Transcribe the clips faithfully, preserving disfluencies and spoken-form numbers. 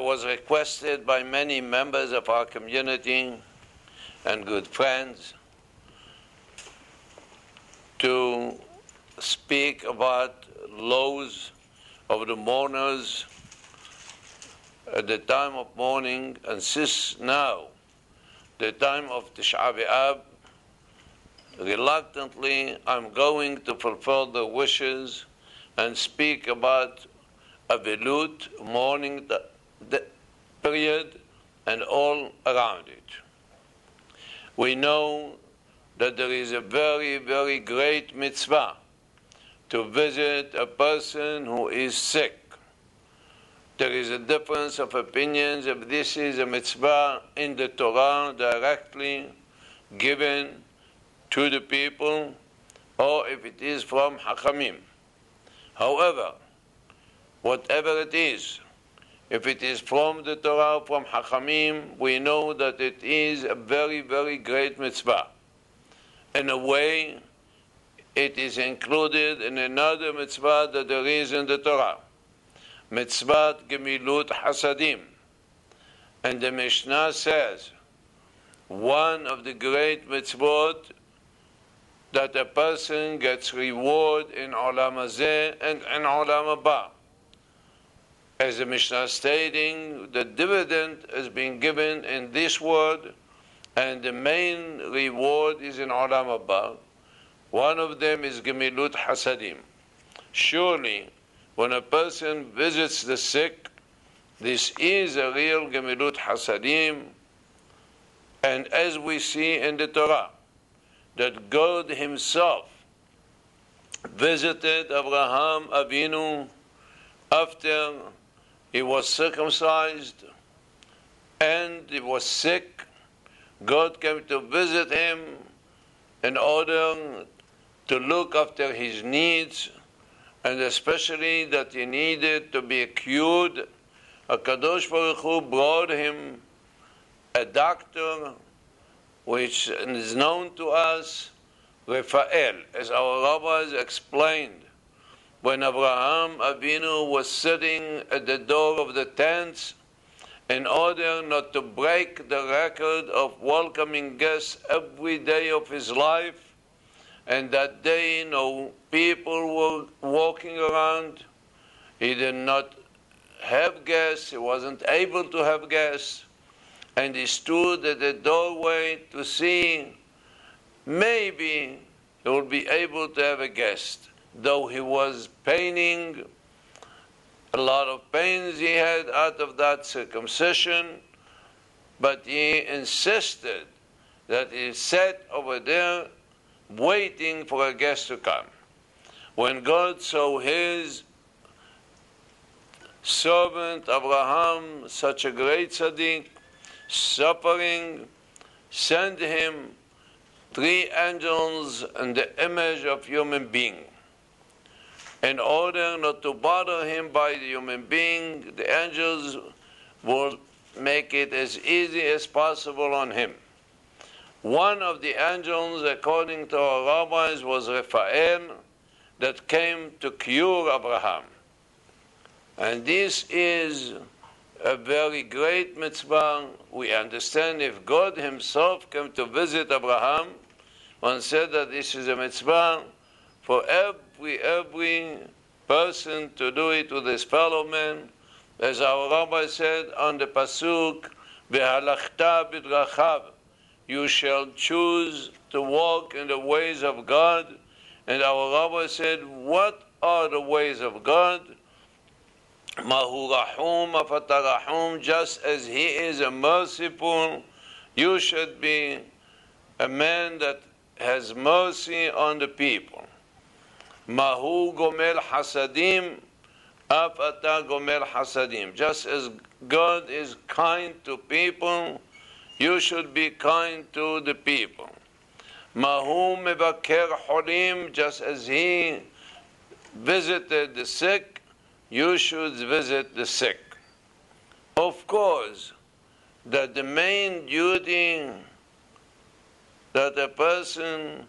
was requested by many members of our community and good friends to speak about laws of the mourners at the time of mourning, and since now, the time of Tisha B'Av, reluctantly I'm going to fulfill the wishes and speak about Avelut, mourning the, the period, and all around it. We know that there is a very, very great mitzvah to visit a person who is sick. There is a difference of opinions if this is a mitzvah in the Torah directly given to the people or if it is from Hachamim. However, whatever it is, if it is from the Torah, from Hachamim, we know that it is a very, very great mitzvah. In a way, it is included in another mitzvah that there is in the Torah, mitzvah Gemilut Hasadim. And the Mishnah says, one of the great mitzvot that a person gets reward in Olam Hazeh and in Olam Haba. As the Mishnah stating, the dividend is being given in this world, and the main reward is in Olam Haba. One of them is Gemilut Hasadim. Surely, when a person visits the sick, this is a real Gemilut Hasadim, and as we see in the Torah, that God Himself visited Abraham Avinu after he was circumcised and he was sick. God came to visit him in order to look after his needs, and especially that he needed to be cured. HaKadosh Baruch Hu brought him a doctor, which is known to us, Raphael, as our rabbis explained. When Abraham Avinu was sitting at the door of the tents, in order not to break the record of welcoming guests every day of his life, and that day no people were walking around, he did not have guests, he wasn't able to have guests, and he stood at the doorway to see maybe he will be able to have a guest. Though he was paining, a lot of pains he had out of that circumcision, but he insisted that he sat over there waiting for a guest to come. When God saw his servant Abraham, such a great tzaddik, suffering, sent him three angels in the image of human being. In order not to bother him by the human being, the angels will make it as easy as possible on him. One of the angels, according to our rabbis, was Raphael, that came to cure Abraham. And this is a very great mitzvah. We understand if God Himself came to visit Abraham, one said that this is a mitzvah for every, every person to do it with his fellow man. As our rabbi said on the pasuk, V'halachta b'drachav, you shall choose to walk in the ways of God. And our rabbi said, what are the ways of God? Mahu rahum afatarahum, just as He is a merciful, you should be a man that has mercy on the people. Mahu gomel hasadim, afata gomel hasadim. Just as God is kind to people, you should be kind to the people. Mahu mevaker holim, just as He visited the sick, you should visit the sick. Of course, that the main duty that a person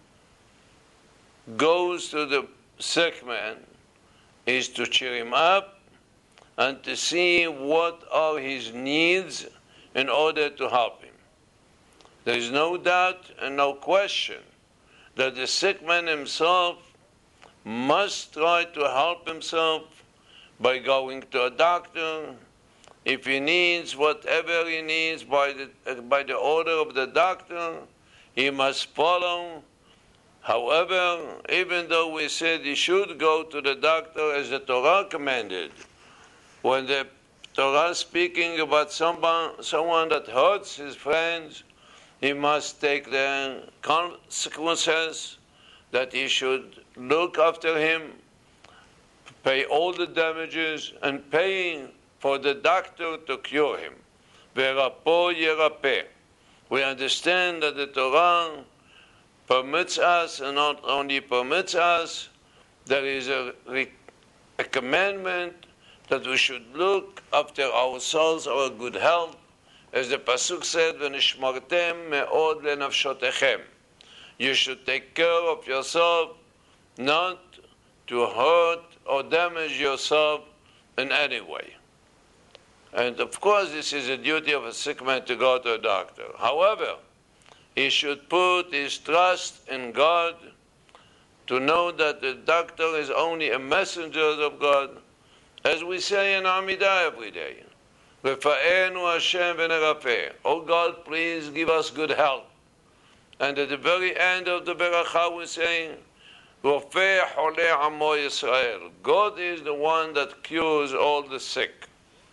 goes to the sick man is to cheer him up and to see what are his needs in order to help him. There is no doubt and no question that the sick man himself must try to help himself by going to a doctor. If he needs whatever he needs by the, by the order of the doctor, he must follow. However, even though we said he should go to the doctor as the Torah commanded, when the Torah is speaking about someone, someone that hurts his friends, he must take the consequences, that he should look after him, pay all the damages, and pay for the doctor to cure him. Verapo yerapeh. We understand that the Torah permits us, and not only permits us, there is a, a commandment that we should look after ourselves, our good health, as the Pasuk said, "V'nishmartem me'od lenafshotechem." You should take care of yourself, not to hurt or damage yourself in any way. And of course, this is a duty of a sick man to go to a doctor. However, he should put his trust in God, to know that the doctor is only a messenger of God, as we say in Amidah every day. Refa'enu Hashem v'nerapeh. Oh God, please give us good health. And at the very end of the Beracha we say, Rofeh Holeh Amo Yisrael. God is the one that cures all the sick.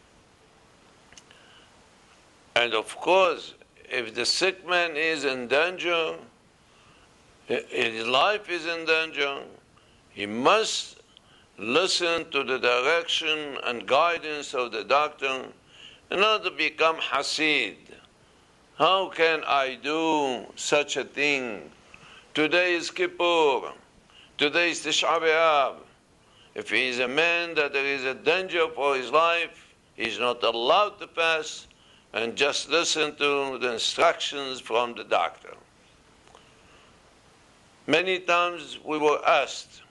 And of course, if the sick man is in danger, his life is in danger, he must listen to the direction and guidance of the doctor in order to become Hasid. How can I do such a thing? Today is Kippur. Today is Tisha B'Av. If he is a man that there is a danger for his life, he is not allowed to fast, and just listen to the instructions from the doctor. Many times we were asked,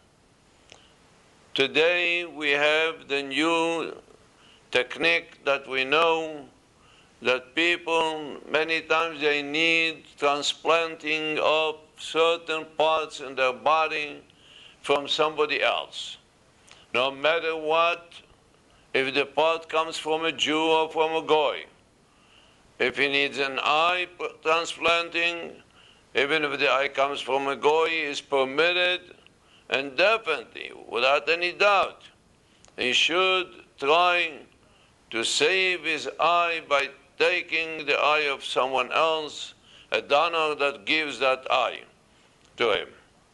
today we have the new technique that we know that people, many times they need transplanting of certain parts in their body from somebody else. No matter what, if the part comes from a Jew or from a Goy, if he needs an eye transplanting, even if the eye comes from a Goy, is permitted, and definitely, without any doubt, he should try to save his eye by taking the eye of someone else, a donor that gives that eye to him.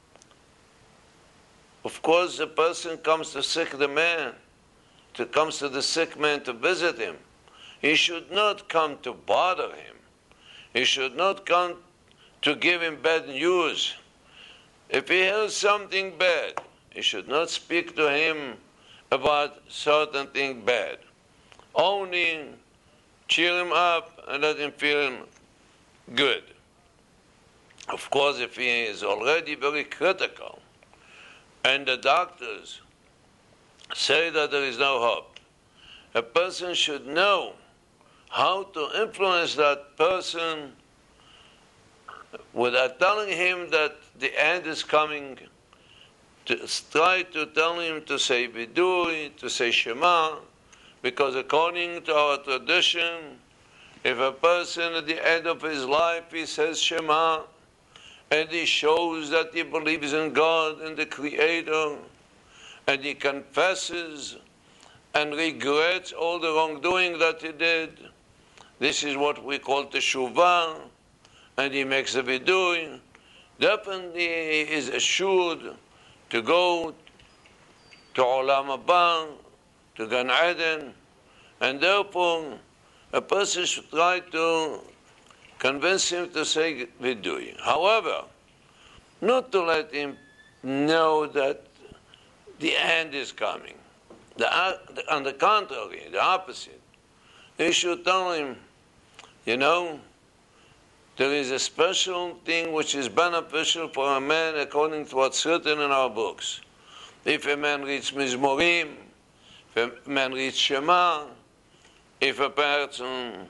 Of course, the person comes to sick the man, to comes to the sick man to visit him. He should not come to bother him. He should not come to give him bad news. If he hears something bad, he should not speak to him about certain thing bad. Only cheer him up and let him feel good. Of course, if he is already very critical and the doctors say that there is no hope, a person should know how to influence that person without telling him that the end is coming, to try to tell him to say Vidui, to say Shema, because according to our tradition, if a person at the end of his life, he says Shema, and he shows that he believes in God and the Creator, and he confesses and regrets all the wrongdoing that he did, this is what we call teshuvah, and he makes a vidui, definitely he is assured to go to Olam Haba, to Gan Eden, and therefore a person should try to convince him to say vidui. However, not to let him know that the end is coming. The, on the contrary, the opposite. He should tell him, you know, there is a special thing which is beneficial for a man according to what's written in our books. If a man reads Mizmorim, Wenn man reads Shema, if a person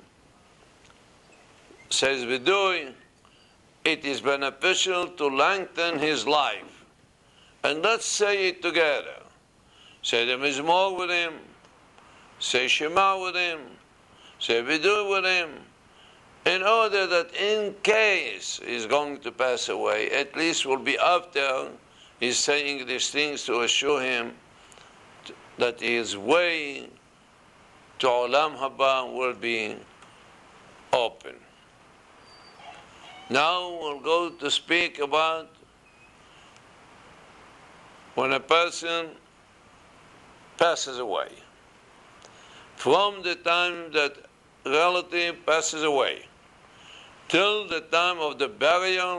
says Vidui, it is beneficial to lengthen his life. And let's say it together. Say the Mizmor with him, say Shema with him, say Vidui with him, in order that in case he's going to pass away, at least will be up there, he's saying these things to assure him that his way to Olam Haba will be open. Now we'll go to speak about when a person passes away. From the time that relative passes away till the time of the burial,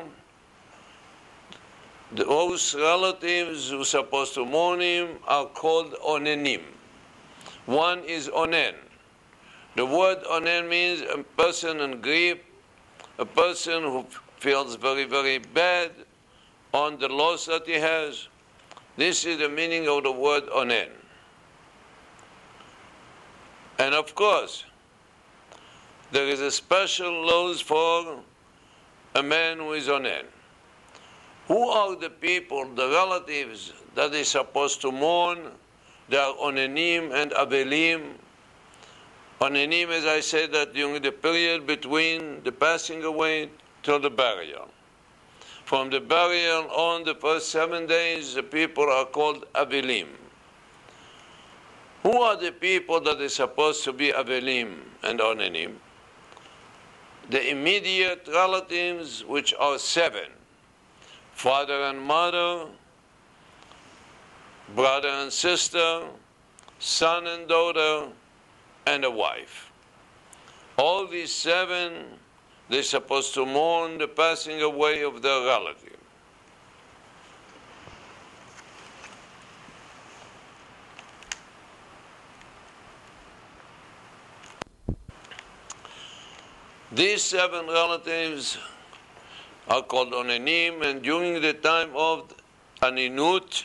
those relatives who are supposed to mourn him are called onenim. One is onen. The word onen means a person in grief, a person who feels very, very bad on the loss that he has. This is the meaning of the word onen. And of course, there is a special laws for a man who is onen. Who are the people, the relatives that is supposed to mourn? They are onenim and avelim. Onenim, as I said, that during the period between the passing away till the burial. From the burial on the first seven days, the people are called avelim. Who are the people that are supposed to be avelim and onenim? The immediate relatives, which are seven. Father and mother, brother and sister, son and daughter, and a wife. All these seven, they're supposed to mourn the passing away of their relative. These seven relatives are called onenim, and during the time of aninut,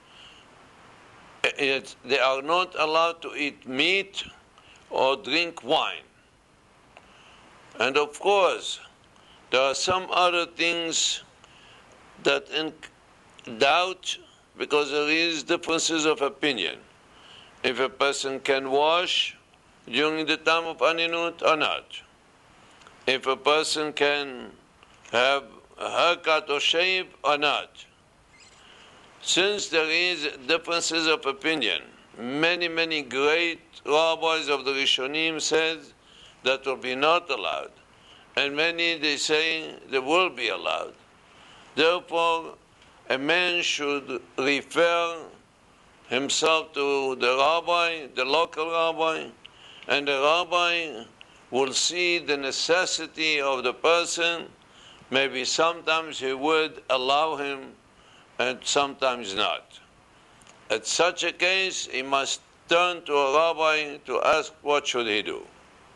it, they are not allowed to eat meat or drink wine. And of course, there are some other things that in doubt, because there is differences of opinion. If a person can wash during the time of aninut or not. If a person can have a haircut or shave or not. Since there is differences of opinion, many, many great rabbis of the Rishonim said that will be not allowed. And many, they say, they will be allowed. Therefore, a man should refer himself to the rabbi, the local rabbi, and the rabbi will see the necessity of the person. Maybe sometimes he would allow him and sometimes not. At such a case, he must turn to a rabbi to ask what should he do.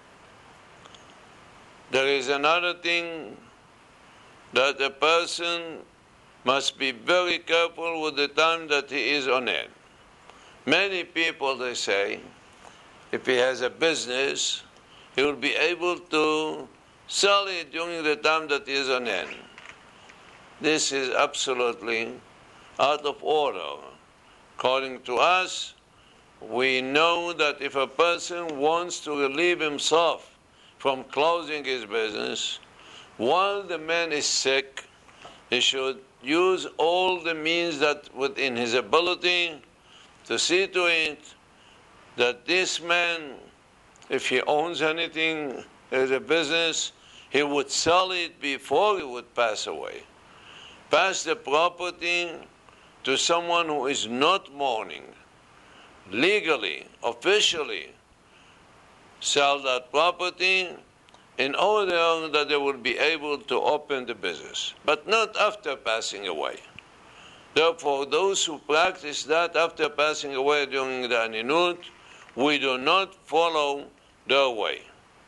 There is another thing that a person must be very careful with the time that he is on it. Many people, they say, if he has a business, he will be able to sell it during the time that he is on it. This is absolutely out of order. According to us, we know that if a person wants to relieve himself from closing his business, while the man is sick, he should use all the means that within his ability to see to it that this man, if he owns anything as a business, he would sell it before he would pass away. Pass the property to someone who is not mourning, legally, officially, sell that property in order that they will be able to open the business, but not after passing away. Therefore, those who practice that after passing away during the aninut, we do not follow their way.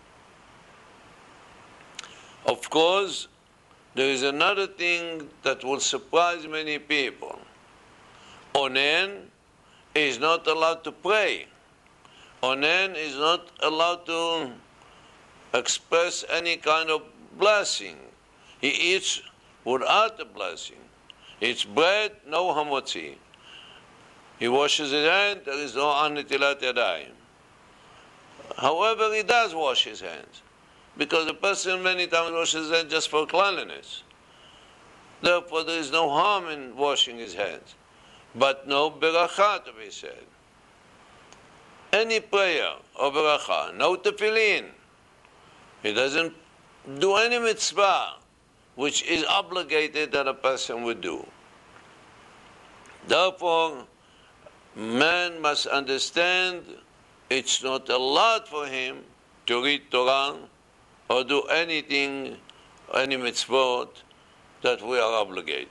Of course, there is another thing that will surprise many people. Onen is not allowed to pray Onen is not allowed to express any kind of blessing. He eats without a blessing. He eats bread, no hamotzi. He washes his hand, there is no anitilat yadayim. However, he does wash his hands, because a person many times washes his hands just for cleanliness. Therefore, there is no harm in washing his hands, but no beracha to be said. Any prayer or beracha, no tefillin. He doesn't do any mitzvah which is obligated that a person would do. Therefore, man must understand it's not allowed for him to read Torah or do anything, any mitzvot that we are obligated.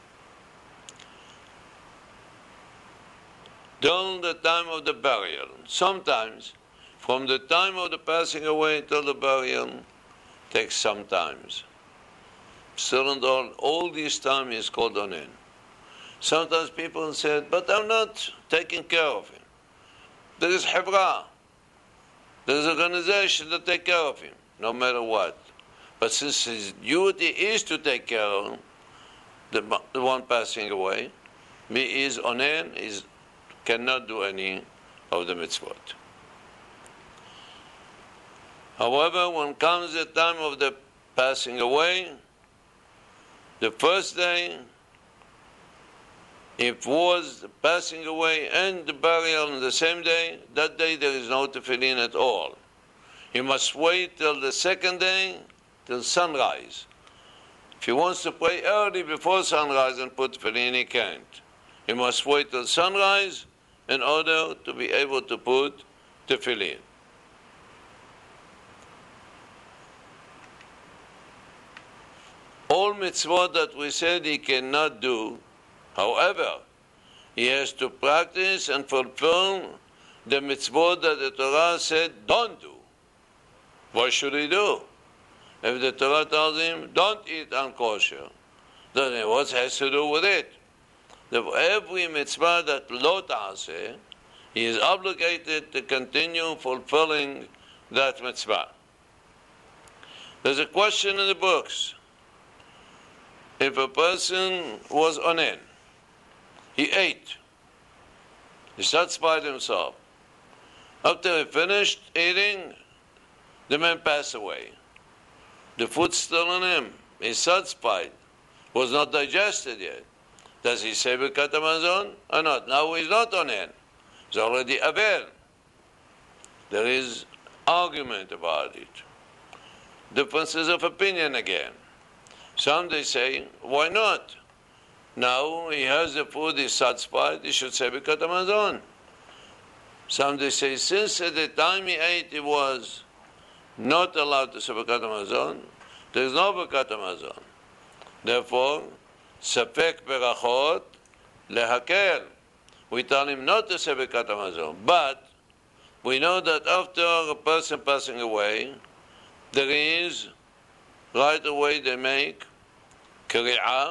During the time of the burial, sometimes from the time of the passing away till the burial takes some times. Still and all, all this time is called onen. Sometimes people said, but I'm not taking care of him. There is Hebra. There is organization that take care of him, no matter what. But since his duty is to take care of the, the one passing away, he is onen, is cannot do any of the mitzvot. However, when comes the time of the passing away, the first day, if was the passing away and the burial on the same day, that day there is no tefillin at all. He must wait till the second day, till sunrise. If he wants to pray early before sunrise and put tefillin, he can't. He must wait till sunrise in order to be able to put tefillin. All mitzvot that we said he cannot do, however, he has to practice and fulfill the mitzvot that the Torah said don't do. What should he do? If the Torah tells him, don't eat unkosher, then what has to do with it? Every mitzvah that lo ta'aseh, he is obligated to continue fulfilling that mitzvah. There's a question in the books. If a person was onen, he ate, he satisfied himself. After he finished eating, the man passed away. The food's still in him. He's satisfied. Was not digested yet. Does he say Birkat Hamazon or not? Now he's not onen. He's already aver. There is argument about it. Differences of opinion again. Some they say, why not? Now he has the food, he's satisfied, he should say Birkat Hamazon. Some they say, since at the time he ate he was not allowed to say Birkat Hamazon, there is no Birkat Hamazon. Therefore, Safek Berachot Lehakel. We tell him not to say Birkat Hamazon. But we know that after a person passing away, there is, right away they make Kri'ah,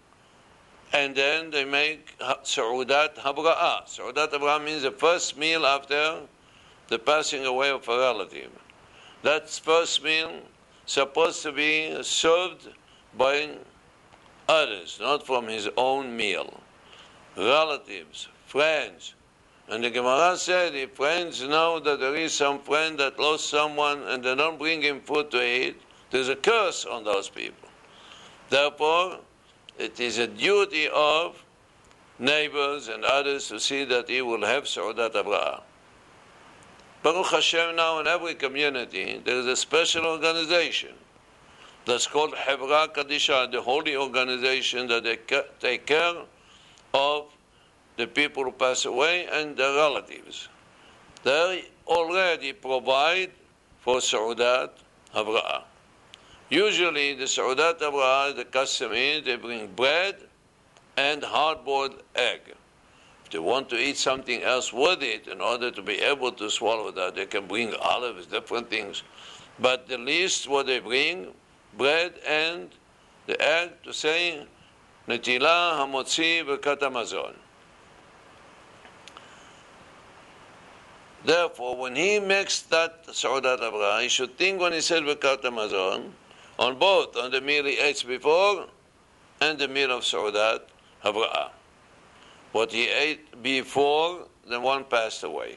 and then they make Sa'udat Habra'ah. Sa'udat Habra'ah means the first meal after the passing away of a relative. That first meal supposed to be served by others, not from his own meal. Relatives, friends. And the Gemara said, if friends know that there is some friend that lost someone and they don't bring him food to eat, there's a curse on those people. Therefore, it is a duty of neighbors and others to see that he will have Sa'udat Habra'ah. Baruch Hashem, now in every community, there is a special organization that's called Hebra Kadisha, the holy organization that they take care of the people who pass away and their relatives. They already provide for Sa'udat Habra'ah. Usually the Sa'udat Habra'ah, the custom is they bring bread and hard-boiled egg. If they want to eat something else with it in order to be able to swallow that, they can bring olives, different things. But the least what they bring, bread and the egg, to say Netilah Hamotzi Birkat Hamazon. Therefore, when he makes that Sa'udat Abraha, he should think when he said Birkat Hamazon, on both, on the meal he ate before and the meal of Sa'udat Abraha. What he ate before, then one passed away.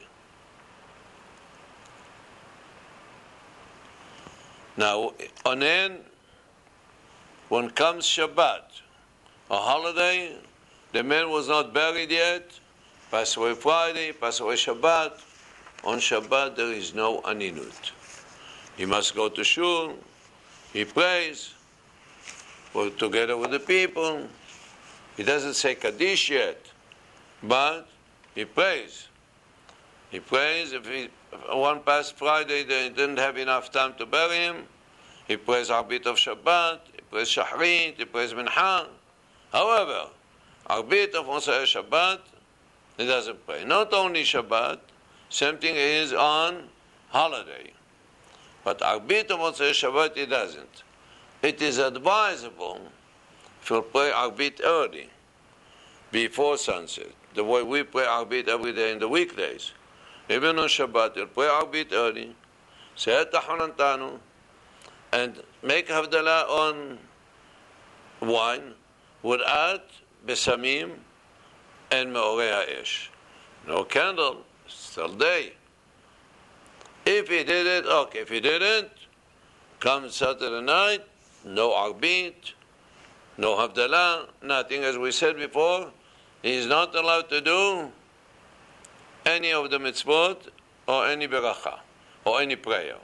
Now, on end, when comes Shabbat, a holiday, the man was not buried yet, passed away Friday, passed away Shabbat. On Shabbat there is no aninut. He must go to shul, he prays, work together with the people. He doesn't say Kaddish yet, but he prays. He prays. If he, one past Friday they didn't have enough time to bury him, he prays Arbit of Shabbat, he prays Shahrit, he prays Mincha. However, Arbit of Mosai Shabbat, he doesn't pray. Not only Shabbat, same thing is on holiday. But Arbit of Mosai Shabbat, he doesn't. It is advisable if you pray Arbit early, before sunset, the way we pray Arbit every day in the weekdays. Even on Shabbat, you'll pray Arbit early, say Et Tahanantanu, and make Havdalah on wine without Besamim and Me'orei Ha'esh. No candle, still day. If he did it, okay. If he didn't, come Saturday night, no Arbit, no Havdalah, nothing. As we said before, he is not allowed to do any of the mitzvot or any beracha or any prayer.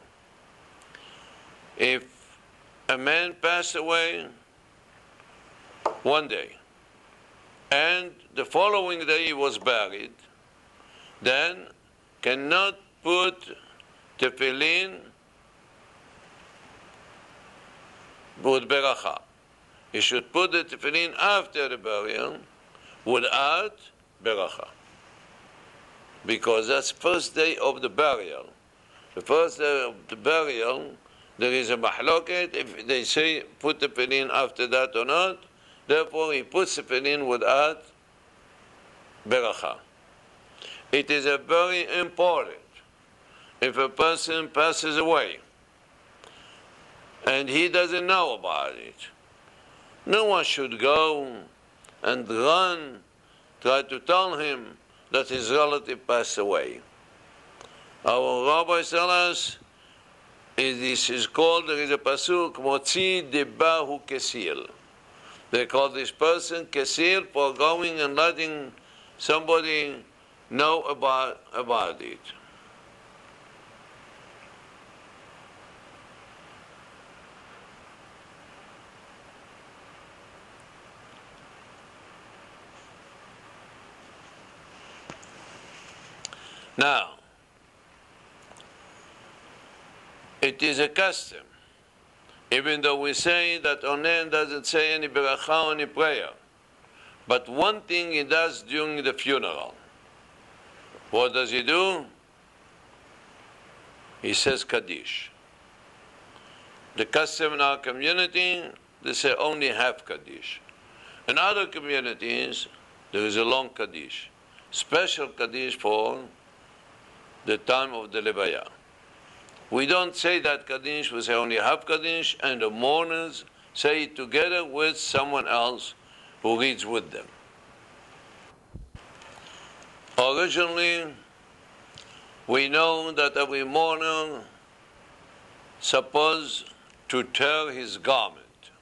If a man passed away one day and the following day he was buried, then cannot put tefillin with beracha. He should put the tefillin after the burial without beracha, because that's first day of the burial. The first day of the burial, there is a mahloket if they say put the tefillin after that or not. Therefore, he puts the tefillin without beracha. It is a very important. If a person passes away and he doesn't know about it, no one should go and run, try to tell him that his relative passed away. Our rabbis tell us, this is called, there is a pasuk, Motzi debahu kesil. They call this person kesil for going and letting somebody know about, about it. Now, it is a custom, even though we say that Onen doesn't say any beracha or any prayer, but one thing he does during the funeral. What does he do? He says Kaddish. The custom in our community, they say only half Kaddish. In other communities, there is a long Kaddish, special Kaddish for the time of the Levaya. We don't say that Kaddish, we say only half Kaddish, and the mourners say it together with someone else who reads with them. Originally, we know that every mourner supposed to tear his garment.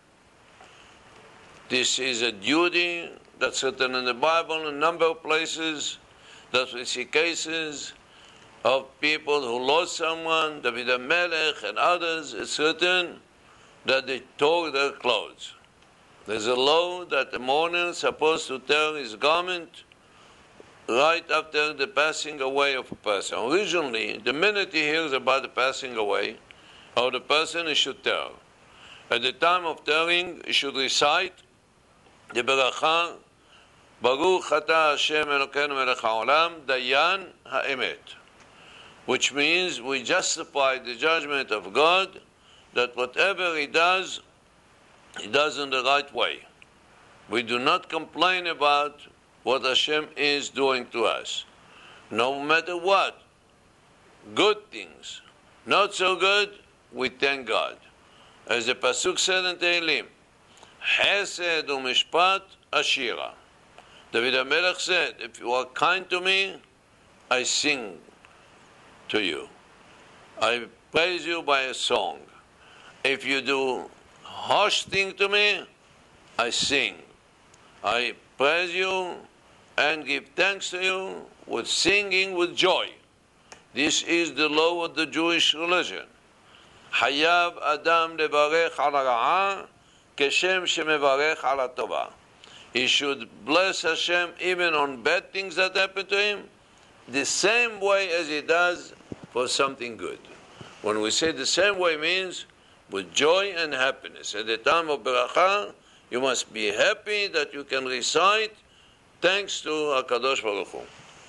This is a duty that's written in the Bible in a number of places, that we see cases of people who lost someone, David HaMelech and others. It's written that they tore their clothes. There's a law that the mourner is supposed to tear his garment right after the passing away of a person. Originally, the minute he hears about the passing away of the person, he should tear. At the time of tearing, he should recite the beracha, Baruch Atah Hashem Elokeinu Melech HaOlam, Dayan HaEmet, which means we justify the judgment of God that whatever he does, he does in the right way. We do not complain about what Hashem is doing to us. No matter what, good things. Not so good, we thank God. As the Pasuk said in Tehillim, Chesed u'mishpat ashira. David HaMelech said, if you are kind to me, I sing to you. I praise you by a song. If you do harsh thing to me, I sing. I praise you and give thanks to you with singing with joy. This is the law of the Jewish religion. Hayav Adam levarech al ha'ra'ah keshem shemevarech al ha'tovah. He should bless Hashem even on bad things that happen to him, the same way as he does for something good. When we say the same way, means with joy and happiness. At the time of Beracha, you must be happy that you can recite thanks to HaKadosh Baruch Hu.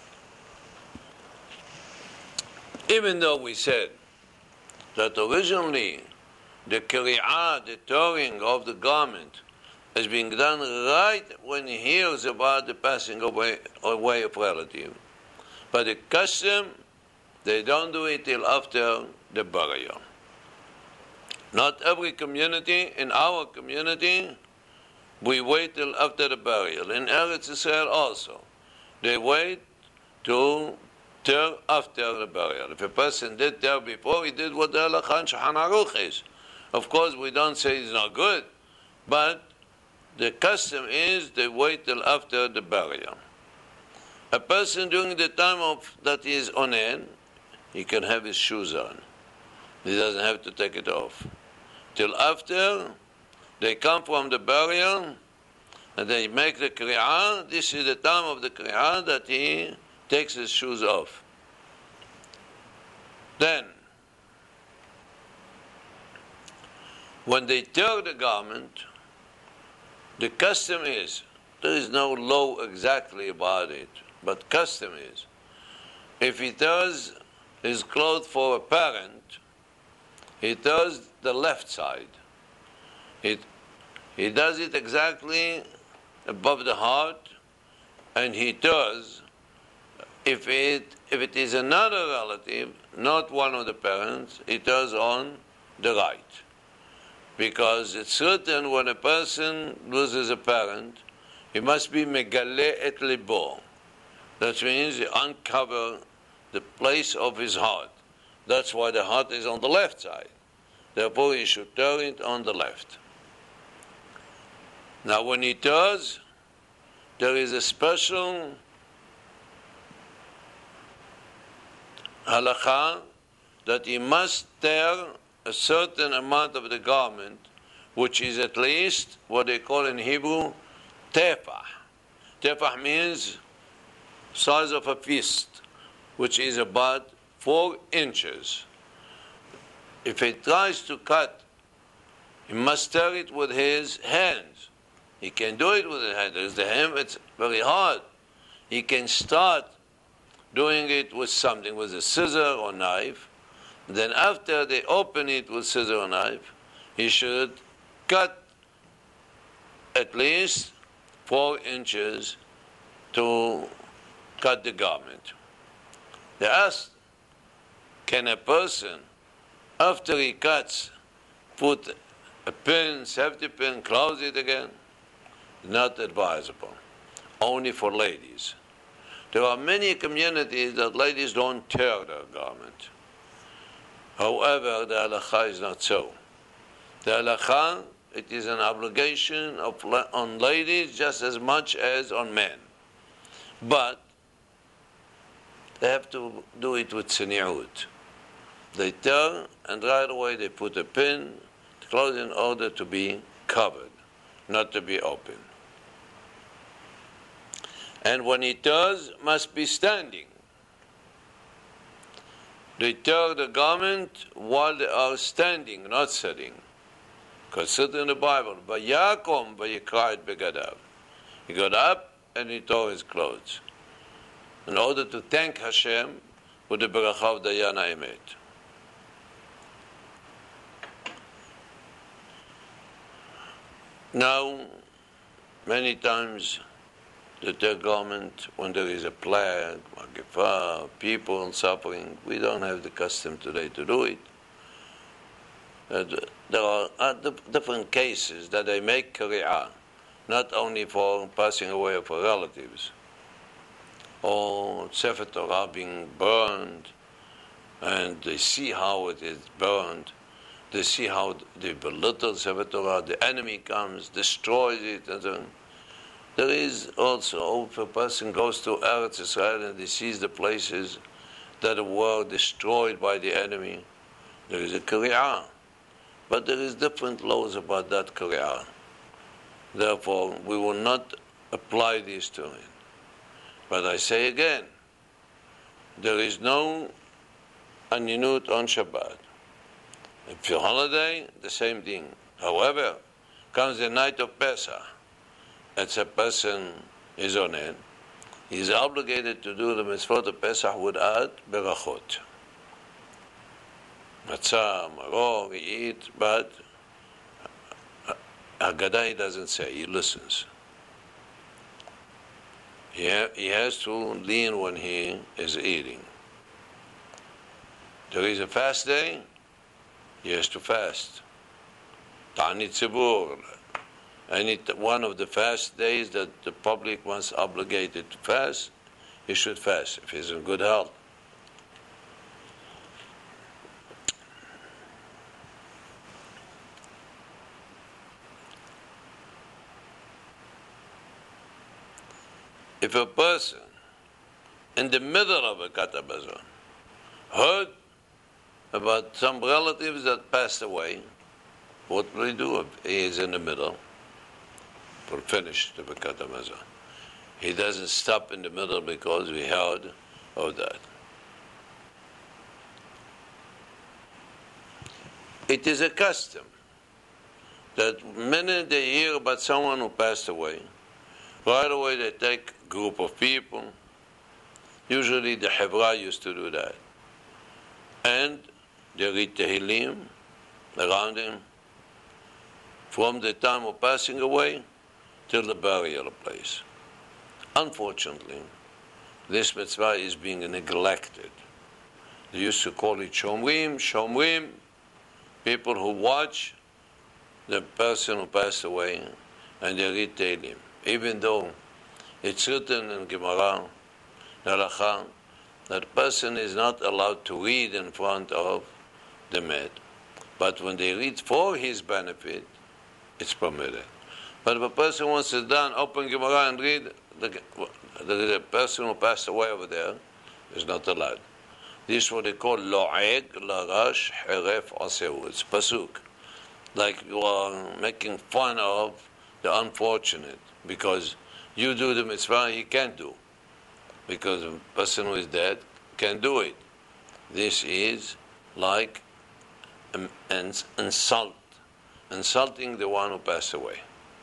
Even though we said that originally the Kriyah, the tearing of the garment, is being done right when he hears about the passing away, away of relative. But the custom, they don't do it till after the burial. Not every community, in our community, we wait till after the burial. In Eretz Israel also, they wait to tear after the burial. If a person did tear before, he did what the Halakha and Shulchan Aruch is. Of course, we don't say it's not good, but the custom is they wait till after the burial. A person during the time of that he is on end, he can have his shoes on. He doesn't have to take it off. Till after they come from the burial and they make the kriyah, this is the time of the kriyah that he takes his shoes off. Then, when they tear the garment, the custom is, there is no law exactly about it, but custom is, if he tears his clothes for a parent, he tears the left side. It, he does it exactly above the heart, and he tears, if it, if it is another relative, not one of the parents, he tears on the right. Because it's certain when a person loses a parent, he must be megale et libo. That means he uncover the place of his heart. That's why the heart is on the left side. Therefore, he should turn it on the left. Now, when he does, there is a special halakha that he must tear a certain amount of the garment, which is at least what they call in Hebrew tefah. Tefah means size of a fist, which is about four inches. If he tries to cut, he must tear it with his hands. He can do it with his hands. There's the hand, it's very hard. He can start doing it with something, with a scissor or knife. Then after they open it with scissor or knife, he should cut at least four inches to cut the garment. They asked, can a person, after he cuts, put a pin, safety pin, close it again? Not advisable. Only for ladies. There are many communities that ladies don't tear their garment. However, the halakha is not so. The halakha, it is an obligation of, on ladies just as much as on men. But they have to do it with tzniut. They tear, and right away they put a pin, close in order to be covered, not to be open. And when he tears, must be standing. They tear the garment while they are standing, not sitting. Because it said in the Bible, Vayakom vayikra et begadav. He got up and he tore his clothes in order to thank Hashem with the beracha of Dayan HaEmet. Now, many times the their government, when there is a plague, Magifa, people suffering, we don't have the custom today to do it. Uh, there are uh, different cases that they make Qari'ah, not only for passing away of relatives, or Sefer Torah being burned, and they see how it is burned, they see how they belittle Sefer Torah, the enemy comes, destroys it, and so on. There is also, if a person goes to Eretz Israel and he sees the places that were destroyed by the enemy, there is a Qari'ah. But there is different laws about that Qari'ah. Therefore, we will not apply this to it. But I say again, there is no aninut on Shabbat. If your holiday, the same thing. However, comes the night of Pesach, as a person is on it, he is obligated to do the mitzvot of Pesach without berachot. Matzah, maror, he eats, but Haggadah doesn't say, he listens. He, ha- he has to lean when he is eating. There is a fast day, he has to fast. Ta'anit Tzibur, any one of the fast days that the public was obligated to fast, he should fast if he's in good health. If a person in the middle of a katabazon heard about some relatives that passed away, what will he do if he is in the middle? For finish the katabazon. He doesn't stop in the middle because we heard of that. It is a custom that many they hear about someone who passed away, right away they take a group of people, usually the Hebra used to do that, and they read Tehillim around him from the time of passing away till the burial place. Unfortunately, this mitzvah is being neglected. They used to call it Shomrim, Shomrim, people who watch the person who passed away and they read Tehillim. Even though it's written in Gemara, Halacha, that a person is not allowed to read in front of the Met. But when they read for his benefit, it's permitted. But if a person wants to sit down, open Gemara and read, the, the, the person who passed away over there is not allowed. This is what they call Lo'eg, Larash, Heref, Aseu. It's Pasuk. Like you are making fun of the unfortunate, because you do the mitzvah, he can't do. Because a person who is dead can't do it. This is like an insult, insulting the one who passed away.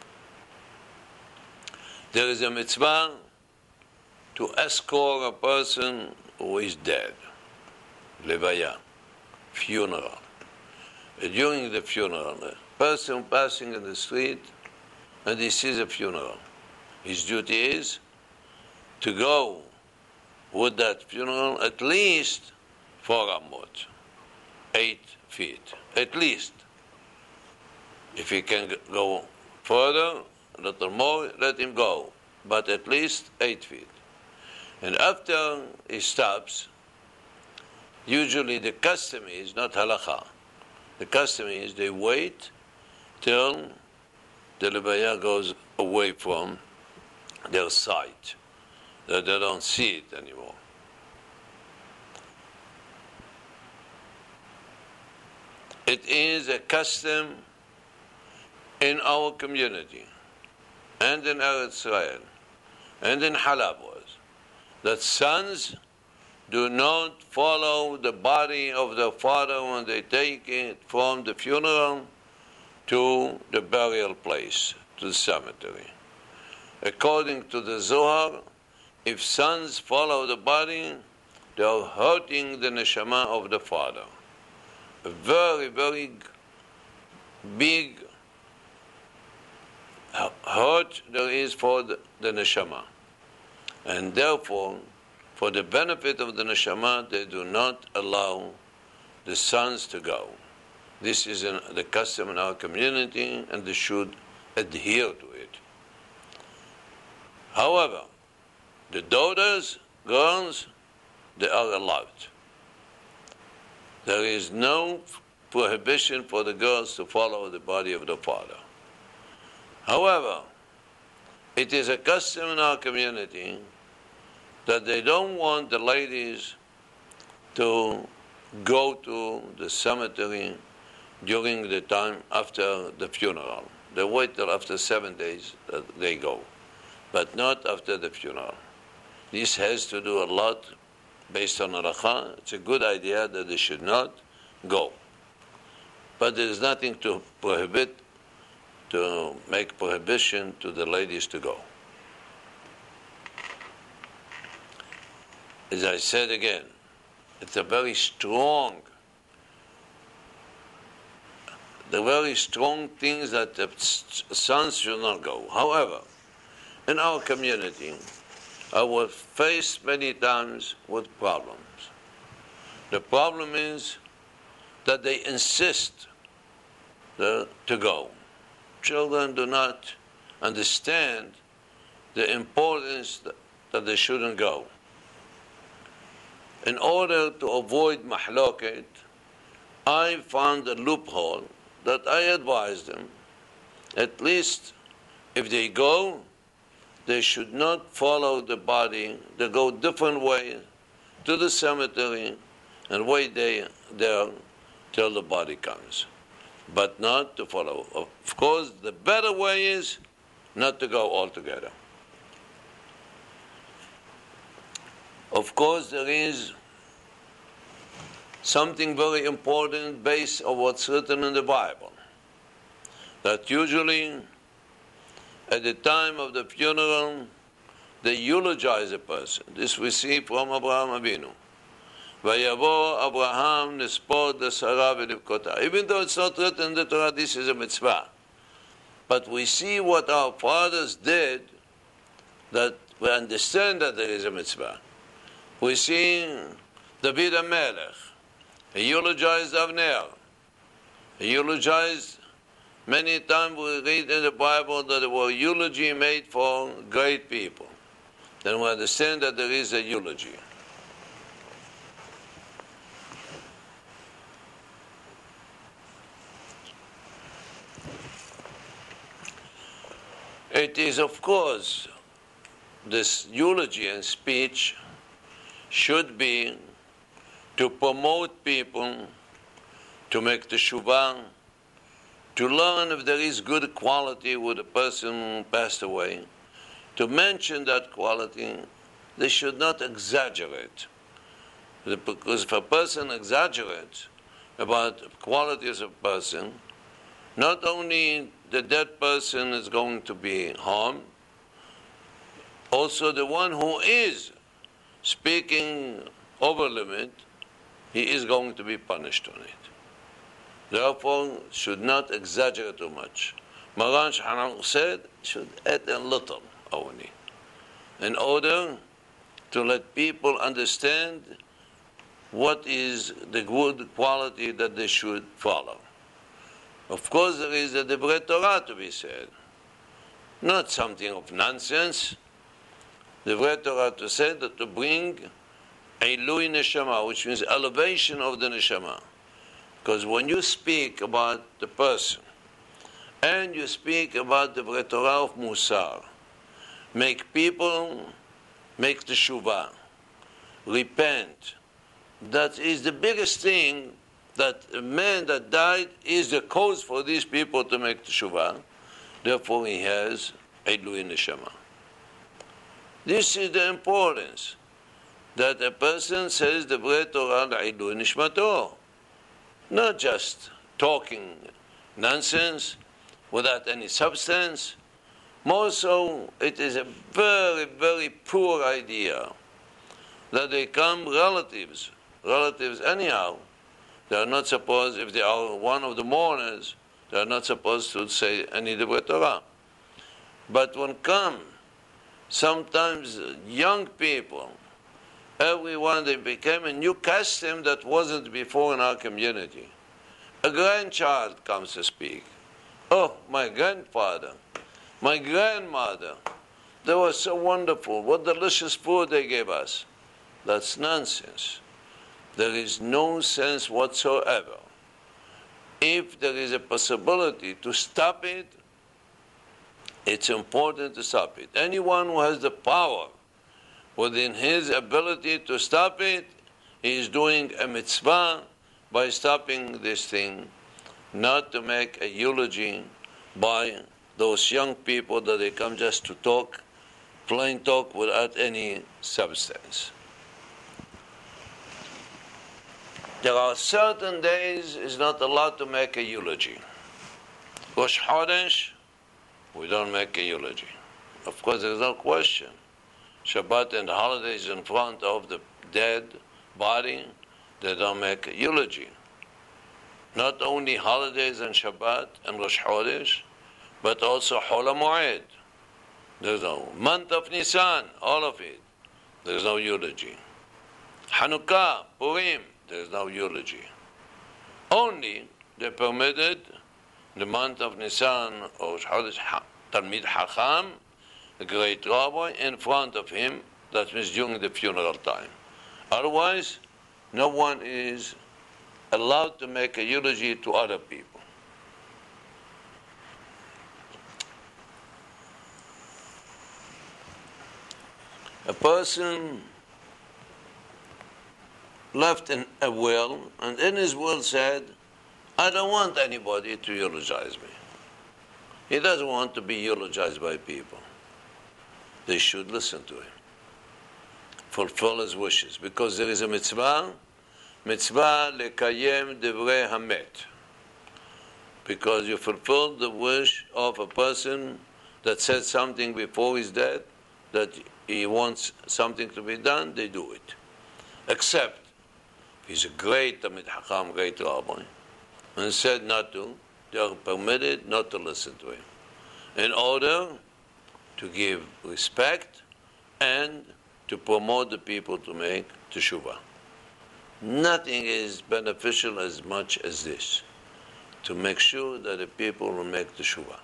There is a mitzvah to escort a person who is dead, levaya, funeral. During the funeral, a person passing in the street and he sees a funeral, his duty is to go with that funeral at least four amot, eight feet, at least. If he can go further, a little more, let him go, but at least eight feet. And after he stops, usually the custom is, not halacha, the custom is they wait till the levaya goes away from their sight, that they don't see it anymore. It is a custom in our community, and in Eretz Israel, and in Halab was, that sons do not follow the body of their father when they take it from the funeral to the burial place, to the cemetery. According to the Zohar, if sons follow the body, they are hurting the neshama of the father. A very, very big hurt there is for the, the neshama. And therefore, for the benefit of the neshama, they do not allow the sons to go. This is an, the custom in our community, and they should adhere to it. However, the daughters, girls, they are allowed. There is no prohibition for the girls to follow the body of the father. However, it is a custom in our community that they don't want the ladies to go to the cemetery during the time after the funeral. They wait till after seven days that they go, but not after the funeral. This has to do a lot based on halacha. It's a good idea that they should not go. But there is nothing to prohibit, to make prohibition to the ladies to go. As I said again, it's a very strong, the very strong things that the sons should not go. However, in our community, I was faced many times with problems. The problem is that they insist the, to go. Children do not understand the importance that, that they shouldn't go. In order to avoid mahloket, I found a loophole that I advised them, at least if they go, they should not follow the body. They go different way to the cemetery and wait there, there till the body comes, but not to follow. Of course, the better way is not to go altogether. Of course, there is something very important based on what's written in the Bible, that usually at the time of the funeral, they eulogize a person. This we see from Abraham Avinu. Vayavo Abraham nispod Sarah v'nivkota. Even though it's not written in the Torah, this is a mitzvah. But we see what our fathers did, that we understand that there is a mitzvah. We see David HaMelech. He eulogized Avner. He eulogized, many times we read in the Bible that there were eulogy made for great people. Then we understand that there is a eulogy. It is, of course, this eulogy and speech should be to promote people to make the teshuvah, to learn if there is good quality with a person who passed away, to mention that quality. They should not exaggerate. Because if a person exaggerates about qualities of a person, not only the dead person is going to be harmed, also the one who is speaking over limit, he is going to be punished on it. Therefore, should not exaggerate too much. Maran Shulchan said, should add a little only, in order to let people understand what is the good quality that they should follow. Of course, there is a Divrei Torah to be said, not something of nonsense. Divrei Torah to say that to bring Eilui Neshama, which means elevation of the Neshama. Because when you speak about the person, and you speak about the Divrei Torah of Musar, make people make the Shuvah, repent. That is the biggest thing, that a man that died is the cause for these people to make the Shuvah. Therefore he has Eilui Neshama. This is the importance, that a person says the Divrei Torah Eilui Nishmato, not just talking nonsense without any substance. More so, it is a very, very poor idea that they come relatives, relatives anyhow. They are not supposed, if they are one of the mourners, they are not supposed to say any Divrei Torah. But when come sometimes young people, everyone, they became a new custom that wasn't before in our community. A grandchild comes to speak. Oh, my grandfather, my grandmother, they were so wonderful. What delicious food they gave us. That's nonsense. There is no sense whatsoever. If there is a possibility to stop it, it's important to stop it. Anyone who has the power within his ability to stop it, he is doing a mitzvah by stopping this thing, not to make a eulogy by those young people that they come just to talk, plain talk without any substance. There are certain days it's not allowed to make a eulogy. Rosh Chodesh, we don't make a eulogy. Of course, there's no question. Shabbat and holidays in front of the dead body, they don't make a eulogy. Not only holidays and Shabbat and Rosh Chodesh, but also Hol HaMoed. There's no month of Nisan, all of it. There's no eulogy. Hanukkah, Purim, there's no eulogy. Only they permitted the month of Nisan or Chodesh Talmid Hacham, a great rabbi, in front of him. That means during the funeral time. Otherwise, no one is allowed to make a eulogy to other people. A person left in a will, and in his will said, I don't want anybody to eulogize me. He doesn't want to be eulogized by people. They should listen to him, fulfill his wishes, because there is a mitzvah, mitzvah lekayem devrei hamet, because you fulfill the wish of a person that said something before he's dead, that he wants something to be done, they do it. Except he's a great Talmid Chacham, great rabbi, and said not to, they are permitted not to listen to him, in order to give respect and to promote the people to make teshuvah. Nothing is beneficial as much as this, to make sure that the people will make teshuvah.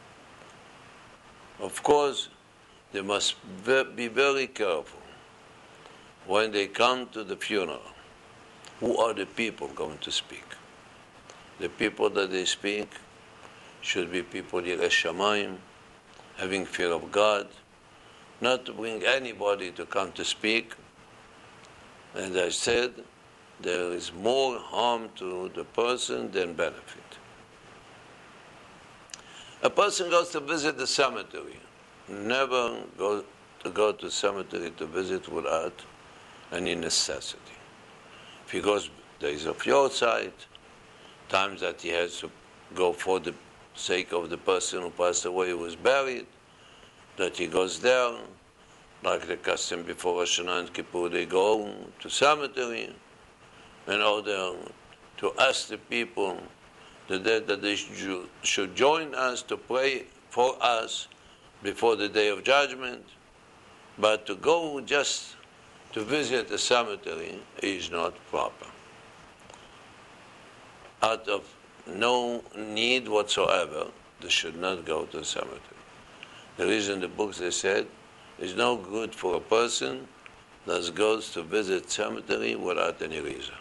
Of course, they must be very careful when they come to the funeral. Who are the people going to speak? The people that they speak should be people Yirei Shamayim, having fear of God, not to bring anybody to come to speak. And I said, there is more harm to the person than benefit. A person goes to visit the cemetery. Never go to go to cemetery to visit without any necessity. If he goes, there is a fjord site, times that he has to go for the sake of the person who passed away, who was buried, that he goes there, like the custom before Rosh Hashanah and Kippur, they go to cemetery in order to ask the people the dead that they should join us to pray for us before the day of judgment. But to go just to visit the cemetery is not proper. Out of no need whatsoever, they should not go to the cemetery. The reason the books they said, it's no good for a person that goes to visit cemetery without any reason.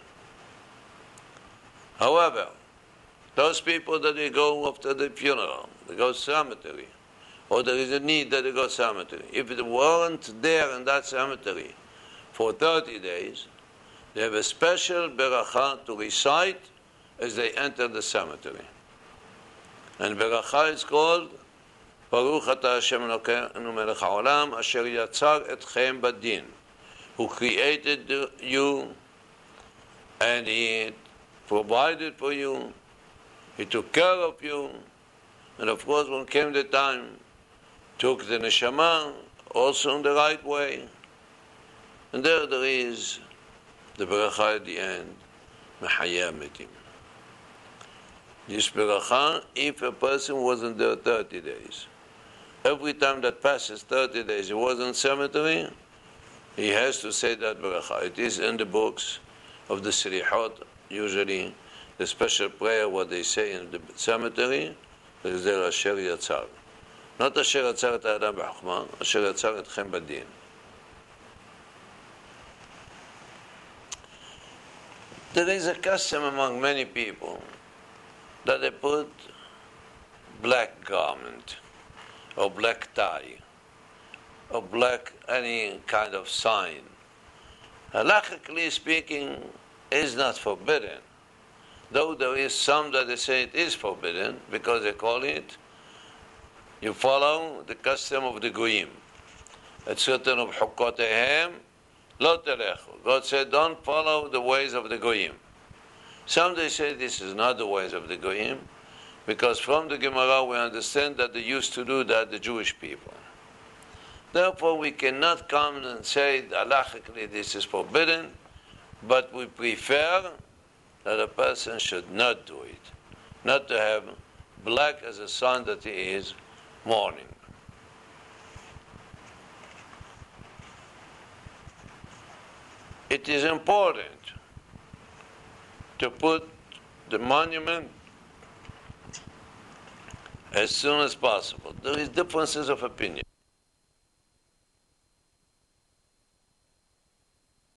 However, those people that they go after the funeral, they go cemetery, or there is a need that they go cemetery. If they weren't there in that cemetery for thirty days, they have a special beracha to recite as they enter the cemetery. And beracha is called Baruch Ata Hashem Elokeinu Melech HaOlam Asher Yatzar Etchem Badin, who created you and He provided for you, He took care of you, and of course when came the time, took the neshama also in the right way. And there there is the beracha at the end, Mechayeh Metim. This beracha, if a person wasn't there thirty days, every time that passes thirty days, he was in cemetery, he has to say that bracha. It is in the books of the Sirihot, usually the special prayer what they say in the cemetery, is there Asher Yatzar. Not Asher Yatzar et Adam b'chokma, Asher Yatzar etchem b'din. There is a custom among many people that they put black garment, or black tie, or black any kind of sign. Halachically speaking, is not forbidden. Though there is some that they say it is forbidden, because they call it, you follow the custom of the Goyim. At certain of Hukotehem, Lo telechu. God said, don't follow the ways of the Goyim. Some they say this is not the ways of the Goyim, because from the Gemara we understand that they used to do that, the Jewish people. Therefore we cannot come and say, halachically this is forbidden, but we prefer that a person should not do it. Not to have black as a sign that he is mourning. It is important to put the monument as soon as possible. There is differences of opinion.